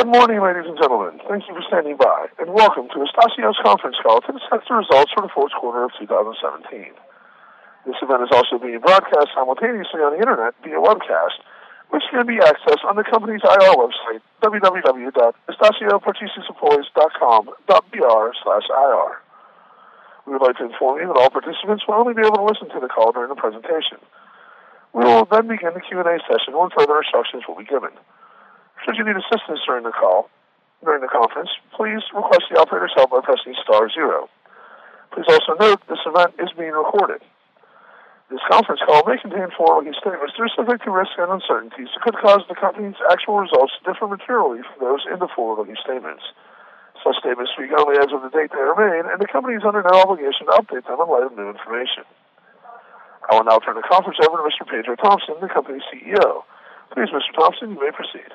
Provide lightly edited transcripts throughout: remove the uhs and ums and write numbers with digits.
Good morning, ladies and gentlemen. Thank you for standing by, and welcome to Estacio's conference call to discuss the results for the fourth quarter of 2017. This event is also being broadcast simultaneously on the Internet via webcast, which can be accessed on the company's IR website, www.estaciopurchasesupplies.com.br/IR. We would like to inform you that all participants will only be able to listen to the call during the presentation. We will then begin the Q&A session when further instructions will be given. Should you need assistance during the conference, please request the operator's help by pressing *0. Please also note this event is being recorded. This conference call may contain forward-looking statements that are subject to risks and uncertainties that could cause the company's actual results to differ materially from those in the forward-looking statements. Such statements speak only as of the date they are made, and the company is under no obligation to update them in light of new information. I will now turn the conference over to Mr. Pedro Thompson, the company's CEO. Please, Mr. Thompson, you may proceed.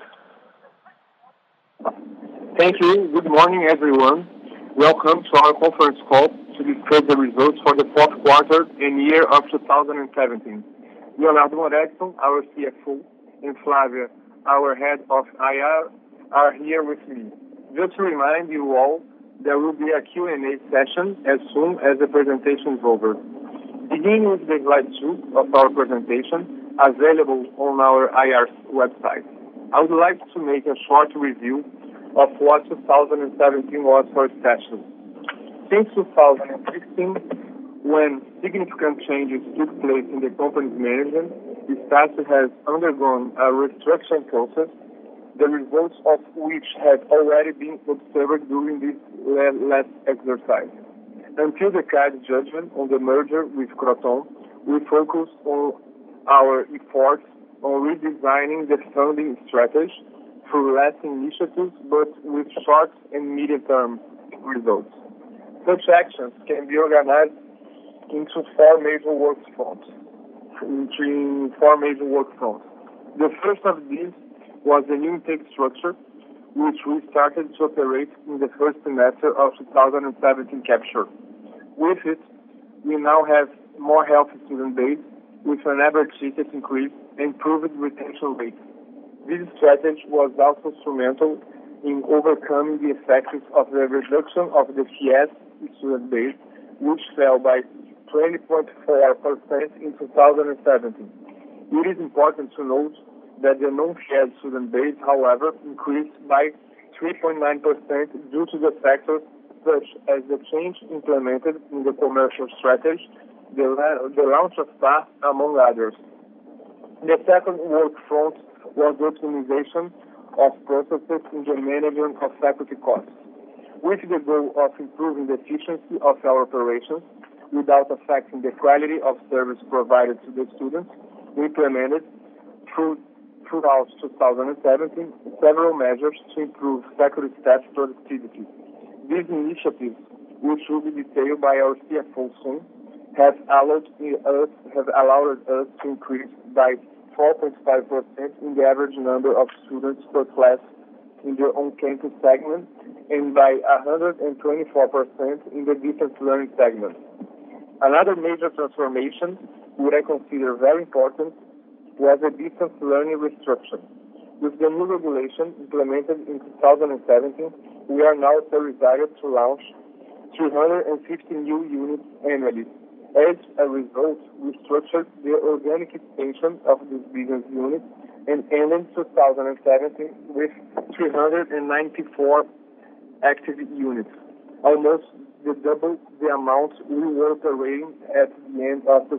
Thank you. Good morning, everyone. Welcome to our conference call to discuss the results for the fourth quarter and year of 2017. Leonardo Moretti, our CFO, and Flavia, our head of IR, are here with me. Just to remind you all, there will be a Q&A session as soon as the presentation is over. Beginning with the slide 2 of our presentation, available on our IR website. I would like to make a short review of what 2017 was for Estácio. Since 2016, when significant changes took place in the company's management, Estácio has undergone a restructuring process, the results of which had already been observed during this last exercise. Until the CADE judgment on the merger with Croton, we focused on our efforts on redesigning the funding strategy through less initiatives but with short and medium-term results. Such actions can be organized into four major work fronts. The first of these was the new intake structure, which we started to operate in the first semester of 2017 capture. With it, we now have more healthy student base with an average ticket increase and improved retention rate. This strategy was also instrumental in overcoming the effects of the reduction of the FIES student base, which fell by 20.4% in 2017. It is important to note that the non-FIES student base, however, increased by 3.9% due to the factors such as the change implemented in the commercial strategy, the launch of PAR, among others. The second work front was the optimization of processes in the management of faculty costs. With the goal of improving the efficiency of our operations without affecting the quality of service provided to the students, we implemented throughout 2017 several measures to improve faculty staff productivity. These initiatives, which will be detailed by our CFO soon, have allowed us to increase by 4.5% in the average number of students per class in the on-campus segment and by 124% in the distance learning segment. Another major transformation, which I consider very important, was the distance learning restriction. With the new regulation implemented in 2017, we are now authorized to launch 350 new units annually. As a result, we structured the organic expansion of this business unit and ended 2017 with 394 active units, almost double the amount we were operating at the end of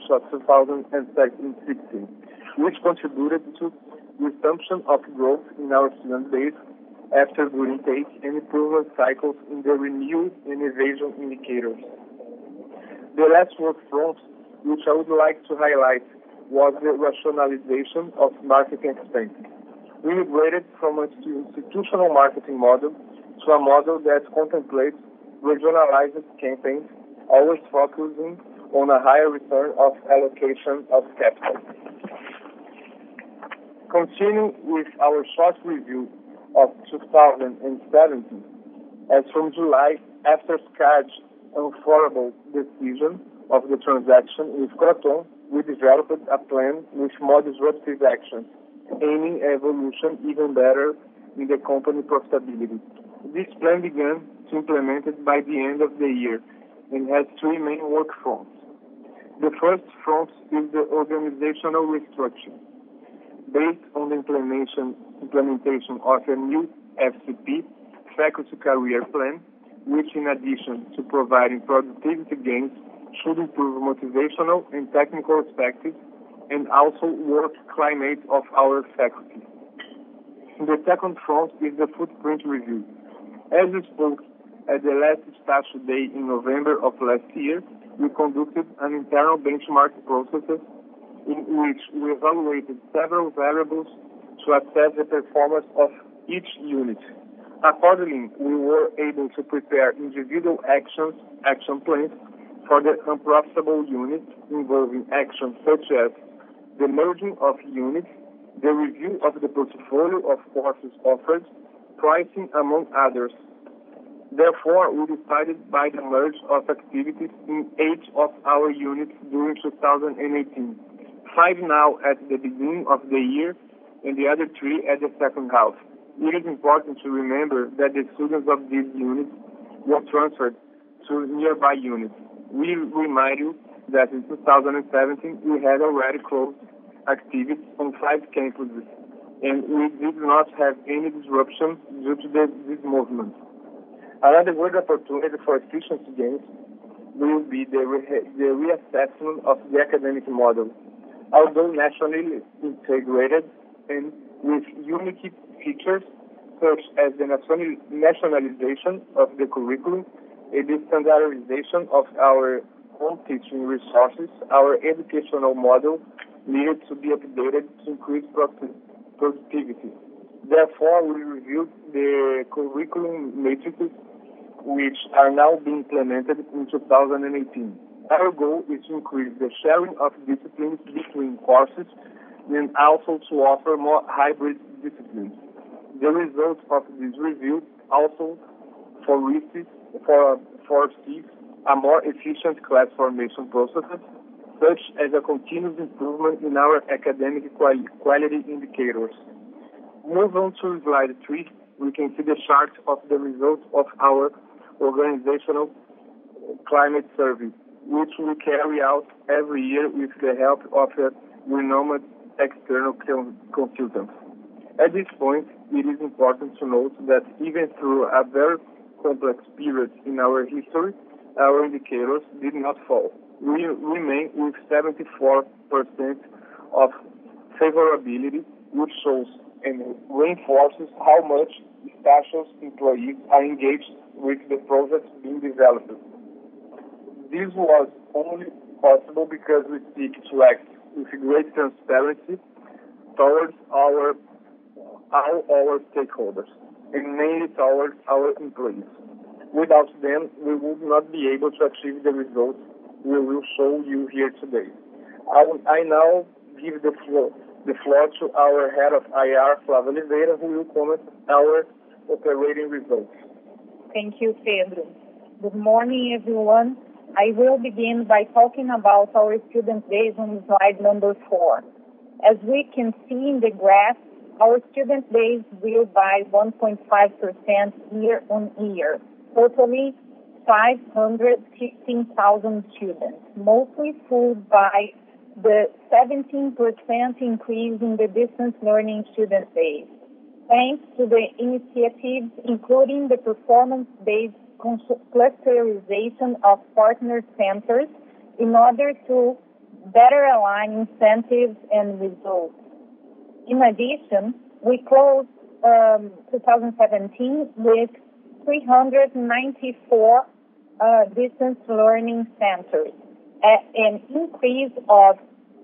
2016, which contributed to resumption of growth in our student base after good intake and improvement cycles in the renewal and evasion indicators. The last work front, which I would like to highlight, was the rationalization of marketing expenses. We migrated from an institutional marketing model to a model that contemplates regionalized campaigns, always focusing on a higher return of allocation of capital. Continuing with our short review of 2017, as from July, after CADE's unfavorable decision of the transaction with Croton, we developed a plan with more disruptive actions, aiming evolution even better in the company profitability. This plan began to implement it by the end of the year and has three main work fronts. The first front is the organizational restructuring. Based on the implementation of a new FCP, Faculty Career Plan, which in addition to providing productivity gains, should improve motivational and technical perspectives and also work climate of our faculty. The second front is the footprint review. As we spoke at the last staff day in November of last year, we conducted an internal benchmark process in which we evaluated several variables to assess the performance of each unit. Accordingly, we were able to prepare individual action plans for the unprofitable units involving actions such as the merging of units, the review of the portfolio of courses offered, pricing, among others. Therefore, we decided by the merge of activities in 8 of our units during 2018, 5 now at the beginning of the year and the other 3 at the second half. It is important to remember that the students of these units were transferred to nearby units. We remind you that in 2017 we had already closed activities on 5 campuses, and we did not have any disruption due to this movement. Another good opportunity for efficiency gains will be the reassessment of the academic model. Although nationally integrated and with unique features such as the nationalization of the curriculum and the standardization of our home teaching resources, our educational model needed to be updated to increase productivity. Therefore, we reviewed the curriculum matrices which are now being implemented in 2018. Our goal is to increase the sharing of disciplines between courses and also to offer more hybrid disciplines. The results of this review also foresee a more efficient class formation process, such as a continuous improvement in our academic quality indicators. Move on to slide 3. We can see the chart of the results of our organizational climate survey, which we carry out every year with the help of a renowned external consultant. At this point, it is important to note that even through a very complex period in our history, our indicators did not fall. We remain with 74% of favorability, which shows and reinforces how much Estácios employees are engaged with the projects being developed. This was only possible because we seek to act with great transparency towards all our stakeholders, and mainly towards our employees. Without them, we would not be able to achieve the results we will show you here today. I now give the floor to our head of IR, Flávia Oliveira, who will comment our operating results. Thank you, Pedro. Good morning, everyone. I will begin by talking about our student base on slide number 4. As we can see in the graph, our student base grew by 1.5% year-on-year, totaling 515,000 students, mostly fueled by the 17% increase in the distance learning student base, thanks to the initiatives including the performance-based clusterization of partner centers in order to better align incentives and results. In addition, we closed 2017 with 394 distance learning centers, an increase of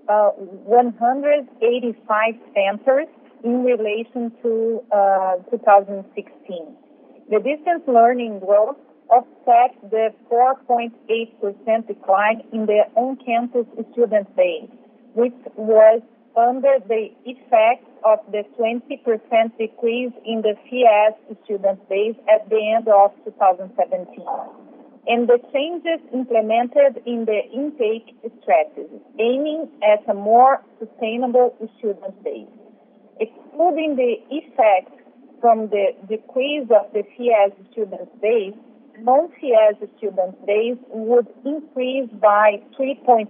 185 centers in relation to 2016. The distance learning growth offset the 4.8% decline in the on-campus student base, which was under the effect of the 20% decrease in the FIES student base at the end of 2017, and the changes implemented in the intake strategy, aiming at a more sustainable student base. Excluding the effect from the decrease of the FIES student base, non-FIES student base would increase by 3.9%.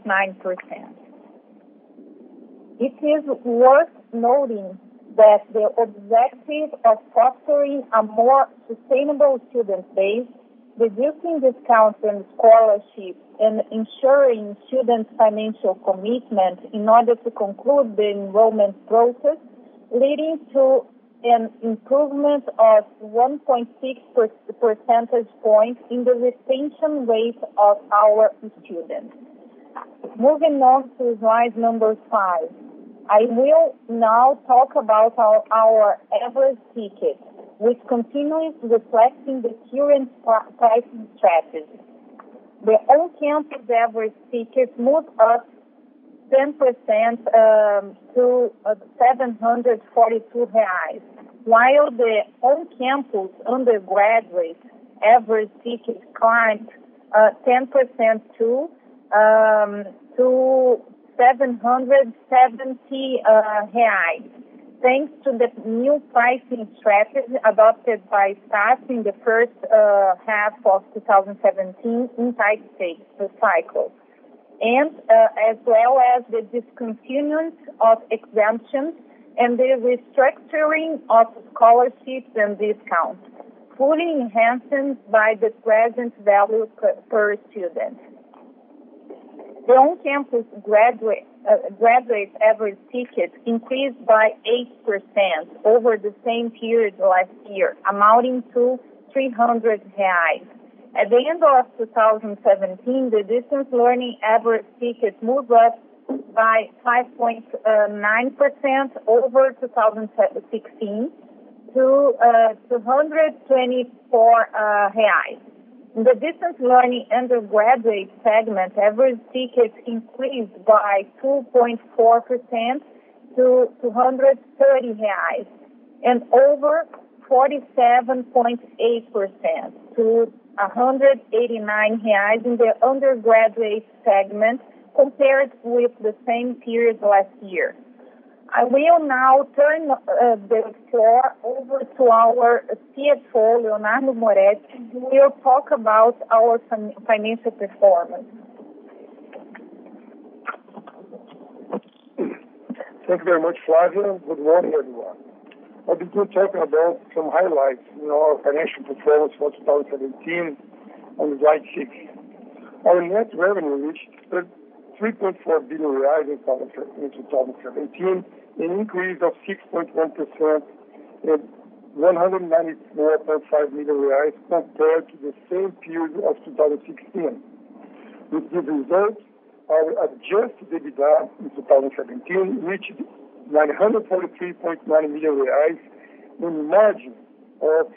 It is worth noting that the objective of fostering a more sustainable student base, reducing discounts and scholarships, and ensuring students' financial commitment in order to conclude the enrollment process, leading to an improvement of 1.6 percentage points in the retention rate of our students. Moving on to slide number 5. I will now talk about our average ticket, which continues reflecting the current pricing strategy. The on-campus average ticket moved up 10% to 742 reais, while the on-campus undergraduate average ticket climbed 10% to 770 reais, thanks to the new pricing strategy adopted by STARS in the first half of 2017 in type cycle, and as well as the discontinuance of exemptions and the restructuring of scholarships and discounts, fully enhanced by the present value per student. The on-campus graduate average ticket increased by 8% over the same period last year, amounting to 300 reais. At the end of 2017, the distance learning average ticket moved up by 5.9% over 2016 to 224 reais. In the distance learning undergraduate segment, average tickets increased by 2.4% to 230 reais, and over 47.8% to 189 reais in the undergraduate segment compared with the same period last year. I will now turn the floor over to our CFO, Leonardo Moretti, who will talk about our financial performance. Thank you very much, Flavia. Good morning, everyone. I'll begin talking about some highlights in our financial performance for 2017 on slide 6. Our net revenue reached 3.4 billion reais in 2017, an increase of 6.1% and 194.5 million reais compared to the same period of 2016. With this result, our adjusted EBITDA in 2017 reached 943.9 million reais, in a margin of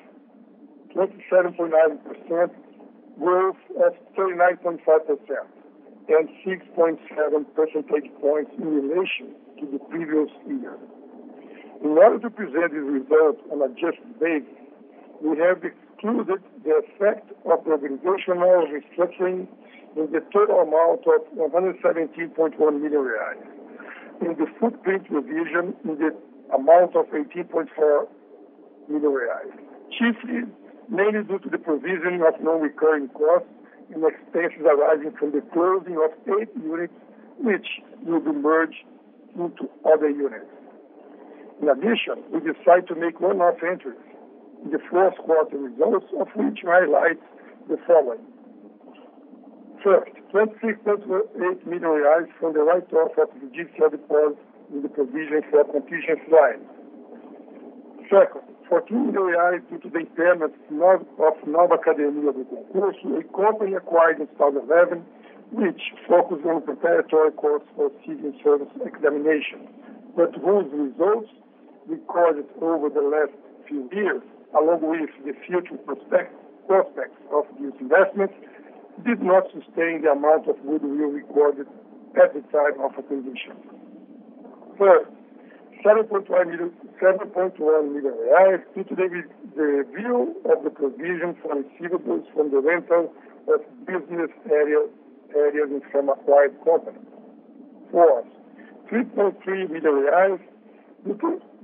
27.9%, growth of 39.5%. and 6.7 percentage points in relation to the previous year. In order to present this result on an adjusted basis, we have excluded the effect of the organizational restructuring in the total amount of 117.1 million reais, in the footprint revision in the amount of 18.4 million reais, chiefly mainly due to the provision of non-recurring costs and expenses arising from the closing of 8 units, which will be merged into other units. In addition, we decided to make one-off entries in the fourth quarter results, of which highlights the following. First, 26.8 million reais from the write-off of the judicial deposit in the provision for contingency line. Second, 14 million reais due to the impairment of Nova Academia do Concurso, a company acquired in 2011, which focused on preparatory course for civil service examination, but whose results recorded over the last few years, along with the future prospects of these investments, did not sustain the amount of goodwill recorded at the time of acquisition. Third, 7.1 million reais due to the review of the provision for receivables from the rental of business areas from acquired companies. Fourth, 3.3 million reais due to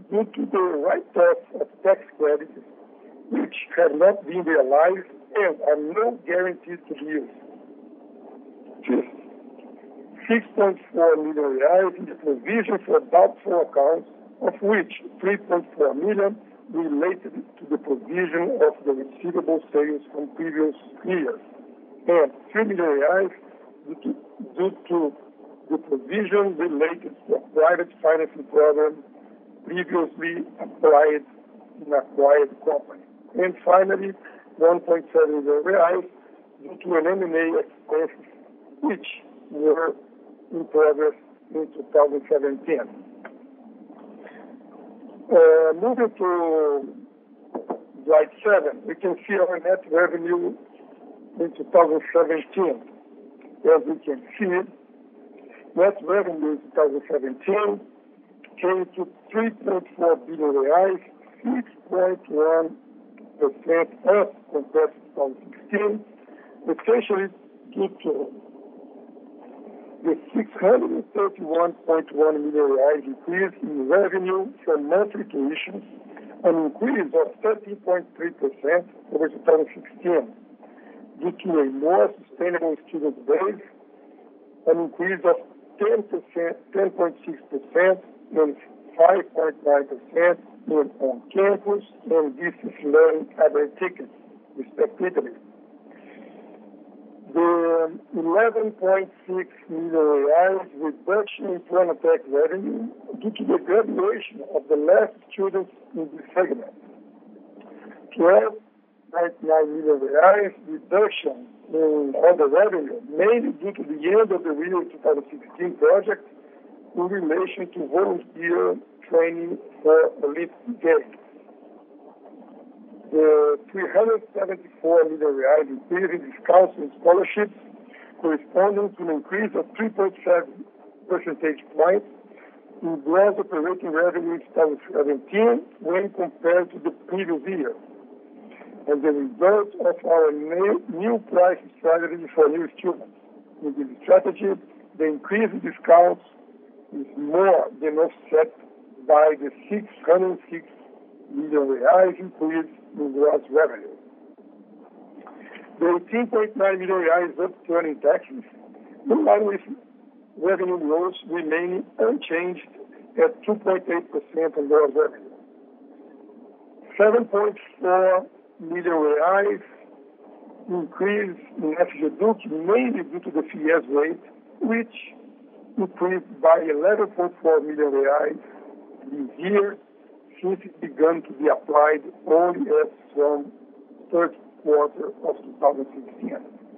due to the write-off of tax credits which have not been realized and are not guaranteed to be used. Fifth, 6.4 million reais in the provision for doubtful accounts, of which 3.4 million related to the provision of the receivable sales from previous years, and 3 million reais due to the provision related to a private financing program previously applied in acquired company. And finally, 1.7 million reais due to an M&A expenses which were in progress in 2017. Moving to slide 7, we can see our net revenue in 2017. As we can see, net revenue in 2017 came to 3.4 billion reais, 6.1% up compared to 2016, essentially due to the 631.1 million reais increase in revenue from monthly tuitions, an increase of 13.3% over 2016, due to a more sustainable student base, an increase of 10.6% and 5.9% in on-campus and distance learning average tickets, respectively. The 11.6 million reais reduction in Pronatec revenue due to the graduation of the last students in this segment. 12.9 million reais reduction in other revenue, mainly due to the end of the Rio 2016 project in relation to volunteer training for Olympic Games. The 374 million reais increase in discounts and scholarships, corresponding to an increase of 3.7 percentage points in gross operating revenue in 2017 when compared to the previous year. And the result of our new price strategy for new students. In this strategy, the increase in discounts is more than offset by the 606 million reais increase in gross revenue. The 18.9 million reais upturn in taxes, in line with revenue growth remaining unchanged at 2.8% on gross revenue. 7.4 million reais increase in FGEDUC, mainly due to the FIES rate, which increased by 11.4 million reais this year, since it began to be applied only as from third quarter of 2016.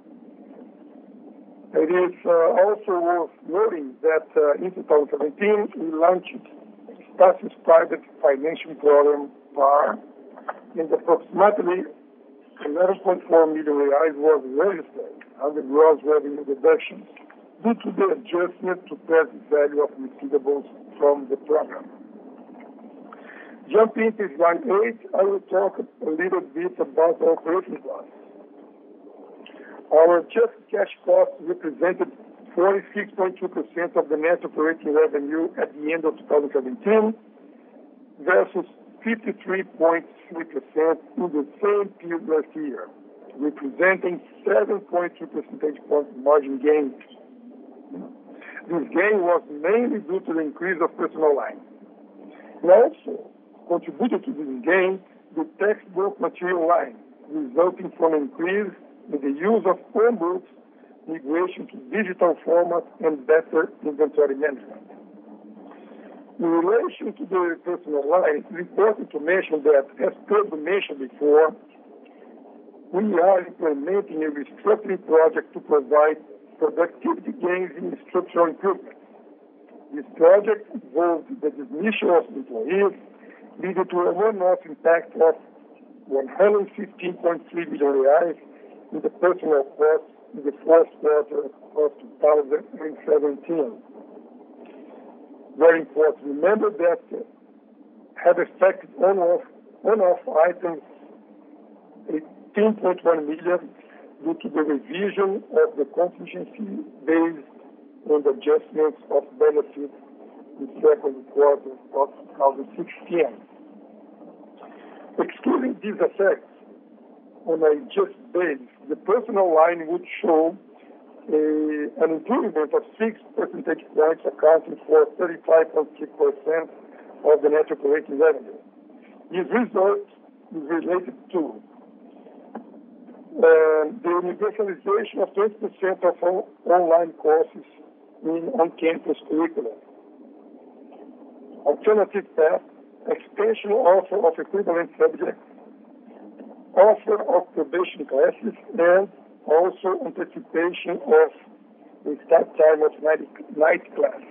It is also worth noting that in 2017 we launched Stasi's private financial program, PAR, and approximately 11.4 million reais was registered under gross revenue deductions due to the adjustment to present value of receivables from the program. Jumping to slide 8, I will talk a little bit about our operating costs. Our just cash costs represented 46.2% of the net operating revenue at the end of 2017 versus 53.3% in the same period last year, representing 7.2 percentage point margin gain. This gain was mainly due to the increase of personnel line. And also contributed to this gain the textbook material line, resulting from an increase in the use of home books, migration to digital format, and better inventory management. In relation to the personnel line, it's important to mention that, as Pedro mentioned before, we are implementing a restructuring project to provide productivity gains in structural improvements. This project involved the dismissal of employees, leading to a one-off impact of 115.3 million reais in the personnel costs in the fourth quarter of 2017. Very important. Remember that had affected one-off items 18.1 million due to the revision of the contingency based on the adjustments of benefits the second quarter of 2016. Excluding these effects, on a just base, the personal line would show an improvement of 6 percentage points, accounting for 35.6% of the net operating revenue. This result is related to the universalization of 20% of all online courses in on-campus curriculum, alternative path, expansion offer of equivalent subjects, offer of probation classes, and also anticipation of the start time of night class.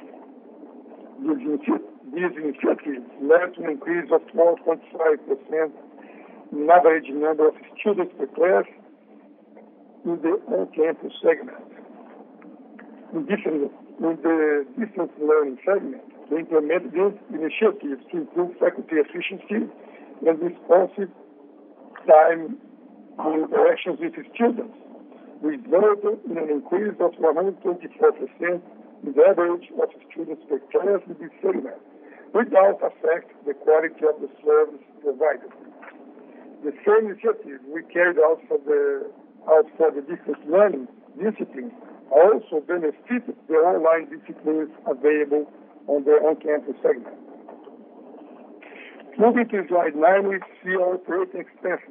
These initiatives led to an increase of 12.5% in average number of students per class in the on-campus segment. In the distance learning segment, we implemented these initiatives to improve faculty efficiency and responsive time in interactions with students, resulted in an increase of 124% in the average of students per class in this segment, without affect the quality of the service provided. The same initiative we carried out for the distance learning disciplines also benefited the online disciplines available on the on-campus segment. Moving to slide 9, we see our operating expenses.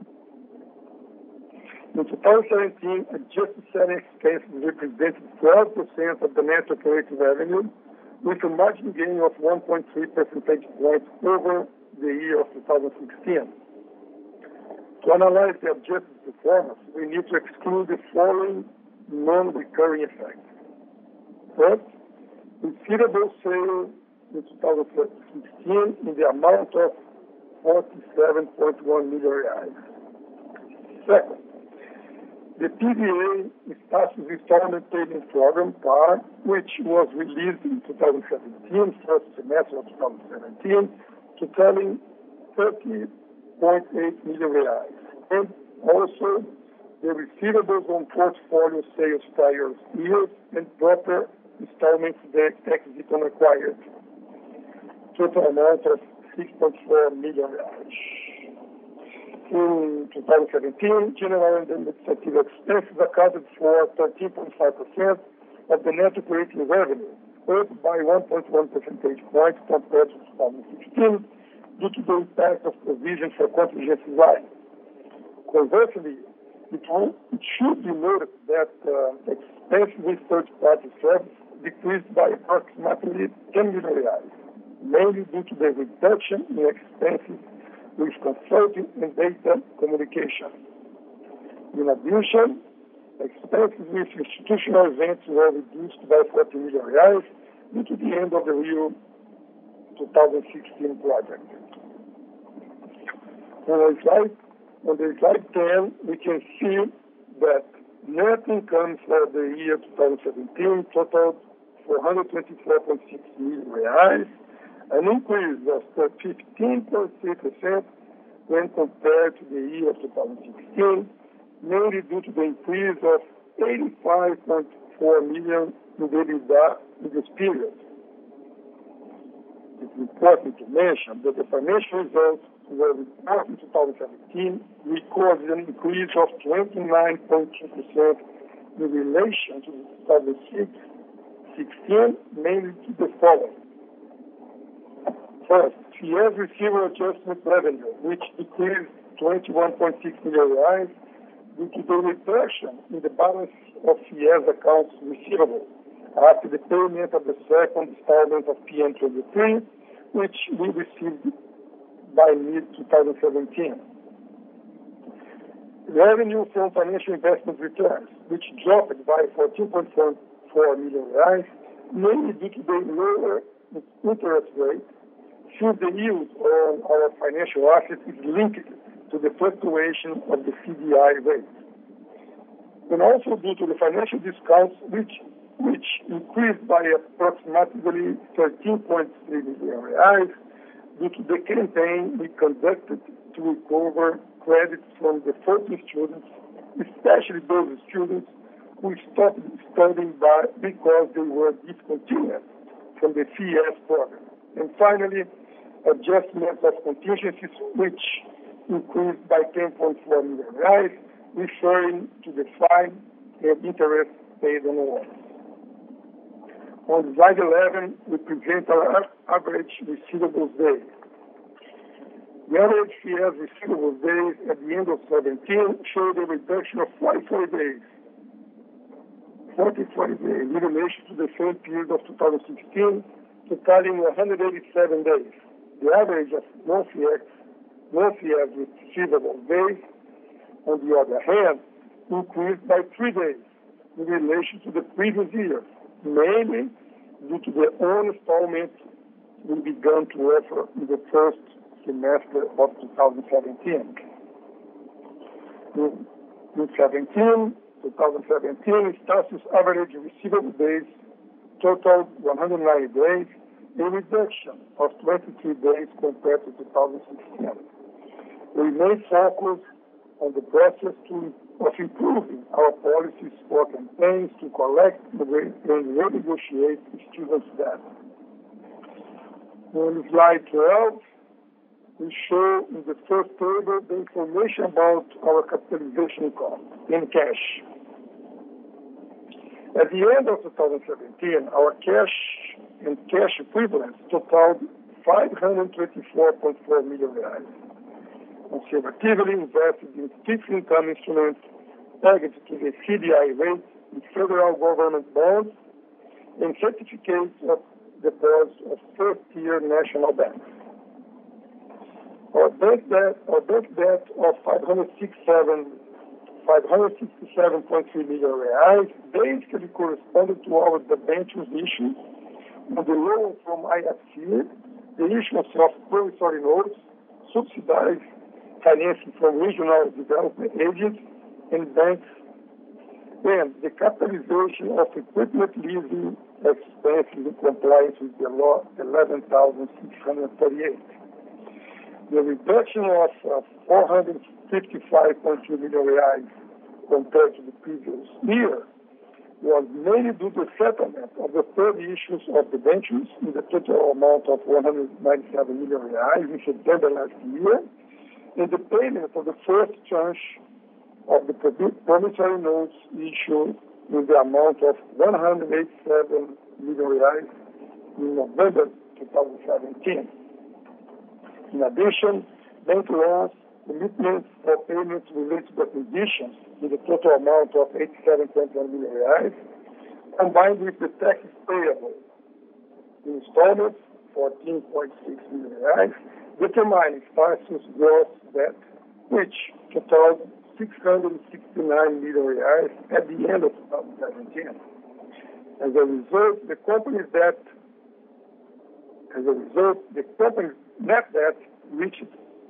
In 2017, adjusted selling expenses represented 12% of the net operating revenue, with a margin gain of 1.3 percentage points over the year of 2016. To analyze the adjusted performance, we need to exclude the following non-recurring effects. First, receivable sales in 2016 in the amount of 47.1 million reais. Second, the PVA Estácios Installment Payment Program, PAR, which was released in 2017, first semester of 2017, totaling 30.8 million reais. And also the receivables on portfolio sales prior years and proper installments that exit on acquired. Total amount of 6.4 million reais. In 2017, general and administrative expenses accounted for 13.5% of the net operating revenue, up by 1.1 percentage points compared to 2016, due to the impact of provision for contingency line. Conversely, it should be noted that expenses with third-party service decreased by approximately 10 million reais, mainly due to the reduction in expenses with consulting and data communication. In addition, expenses with institutional events were reduced by 40 million reais due to the end of the Rio 2016 project. On the slide 10, we can see that net income for the year 2017 totaled 424.6 million reais, an increase of 15.3% when compared to the year 2016, mainly due to the increase of 85.4 million in the EBITDA in this period. It's important to mention that the financial results were reported in 2017 recorded an increase of 29.2% in relation to 2016, mainly to the following. First, FIES receivable adjustment revenue, which decreased 21.6 million reais due to the reduction in the balance of FIES accounts receivable after the payment of the second installment of PN23, which we received by mid-2017. Revenue from financial investment returns, which dropped by 14.4 million reais, mainly due to the lower interest rate, since the yield on our financial assets is linked to the fluctuation of the CDI rate. And also due to the financial discounts, which increased by approximately 13.3 million reais due to the campaign we conducted to recover credits from defaulting students, especially those students who stopped studying because they were discontinued from the FIES program. And finally, adjustments of contingencies, which increased by 10.4 million reais, referring to the fine and interest paid on loans. On slide 11, we present our average receivables days. The average FIES receivables days at the end of 2017 showed a reduction of 44 days in relation to the same period of 2016, totaling 187 days. The average of non-FIES receivable days, on the other hand, increased by 3 days in relation to the previous year, mainly due to the own installment we began to offer in the first semester of 2017. In 2017, Stacio's average receivable days totaled 190 days, a reduction of 23 days compared to 2016. We remain focused on the process of improving our policies for campaigns to collect and renegotiate students' debt. On slide 12, we show in the first table the information about our capitalization cost in cash. At the end of 2017, our cash and cash equivalents totaled 524.4 million reais, conservatively invested in fixed income instruments pegged to the CDI rate in federal government bonds and certificates of deposits of first-tier national banks. Our bank debt of 567.3 million reais basically corresponded to our debentures issued on the loan from IFC, the issuance of promissory notes, subsidized financing from regional development agents and banks, and the capitalization of equipment leasing expenses in compliance with the law 11,638. The reduction of 455.2 million reais compared to the previous year was mainly due to the settlement of the third issues of debentures in the total amount of 197 million reais in September last year, and the payment of the first tranche of the promissory notes issued in the amount of 187 million reais in November 2017. In addition, bank loans, commitments for payments related to acquisitions in the total amount of 87.1 million reais, combined with the taxes payable in installments, 14.6 million reais, determine Stacio's gross debt, which totaled 669 million reais at the end of 2017. As a result, the company's net debt reached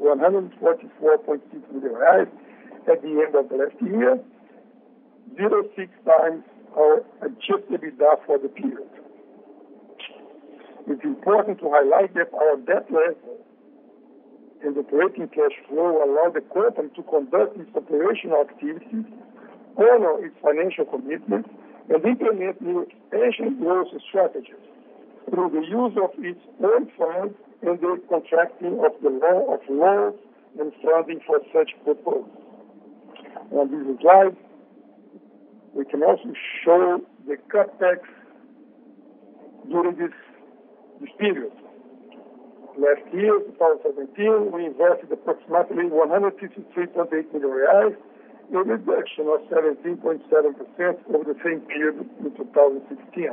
144.6 million reais at the end of the last year, 0.6 times our adjusted EBITDA for the period. It's important to highlight that our debt level and operating cash flow allow the company to conduct its operational activities, honor its financial commitments, and implement new expansion growth strategies through the use of its own funds and the contracting of loans and funding for such purposes. On this slide, we can also show the CapEx during this period. Last year, 2017, we invested approximately 153.8 million reais, a reduction of 17.7% over the same period in 2016.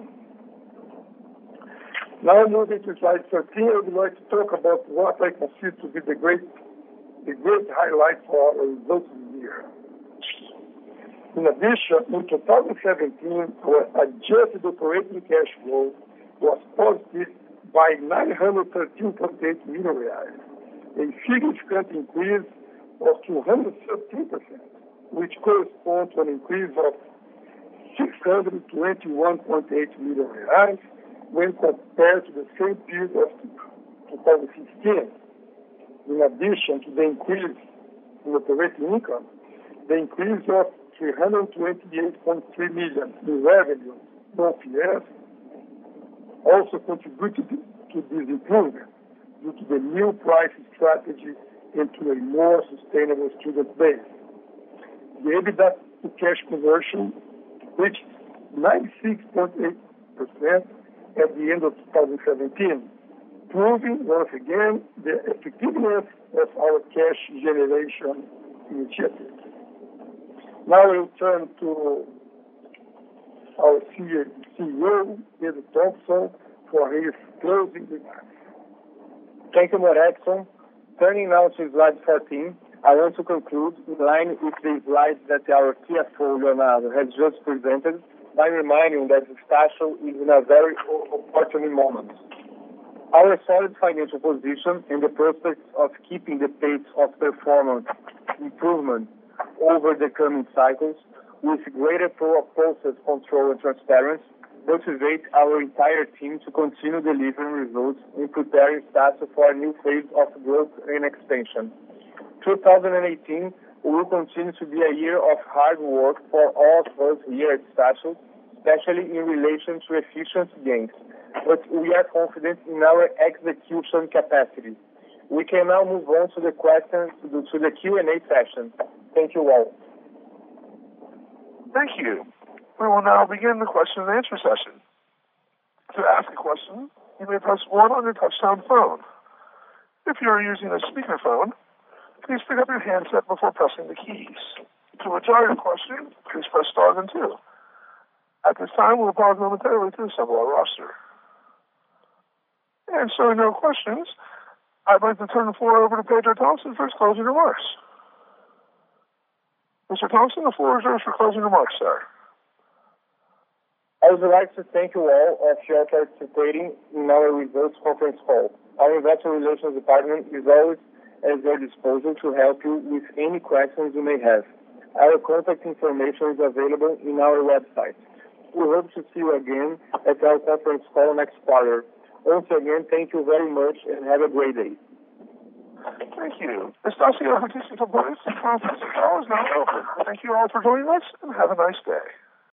Now moving to slide 13, I would like to talk about what I consider to be the great highlight for our results this year. In addition, in 2017, our adjusted operating cash flow was positive by 913.8 million reais, a significant increase of 213%, which corresponds to an increase of 621.8 million reais when compared to the same period of 2016. In addition to the increase in operating income, the increase of 328.3 million in revenue, non-FIES, also contributed to this improvement due to the new pricing strategy and to a more sustainable student base. The EBITDA to cash conversion reached 96.8% at the end of 2017, proving once again the effectiveness of our cash generation initiative. Now I will turn to our CEO, Pedro Thompson, for his closing remarks. Thank you, Morexon. Turning now to slide 14, I want to conclude in line with the slides that our CFO, Leonardo, has just presented by reminding that Estácio is in a very opportune moment. Our solid financial position and the prospects of keeping the pace of performance improvement over the coming cycles with greater process control and transparency motivate our entire team to continue delivering results and preparing Estácio for a new phase of growth and expansion. 2018 will continue to be a year of hard work for all of us here at Estácio, especially in relation to efficiency gains, but we are confident in our execution capacity. We can now move on to the questions, to the Q&A session. Thank you all. Thank you. We will now begin the question and answer session. To ask a question, you may press 1 on your touchtone phone. If you are using a speakerphone, please pick up your handset before pressing the keys. To withdraw your question, please press star then 2. At this time, we'll pause momentarily to assemble our roster. And so no questions. I'd like to turn the floor over to Pedro Thompson for his closing remarks. Mr. Thompson, the floor is yours for closing remarks, sir. I would like to thank you all of you participating in our results conference call. Our Investor Relations Department is always at your disposal to help you with any questions you may have. Our contact information is available in our website. We hope to see you again at our conference call next quarter. Once again, thank you very much and have a great day. Thank you. Estácio Artístico Conference call is now over. Thank you all for joining us and have a nice day.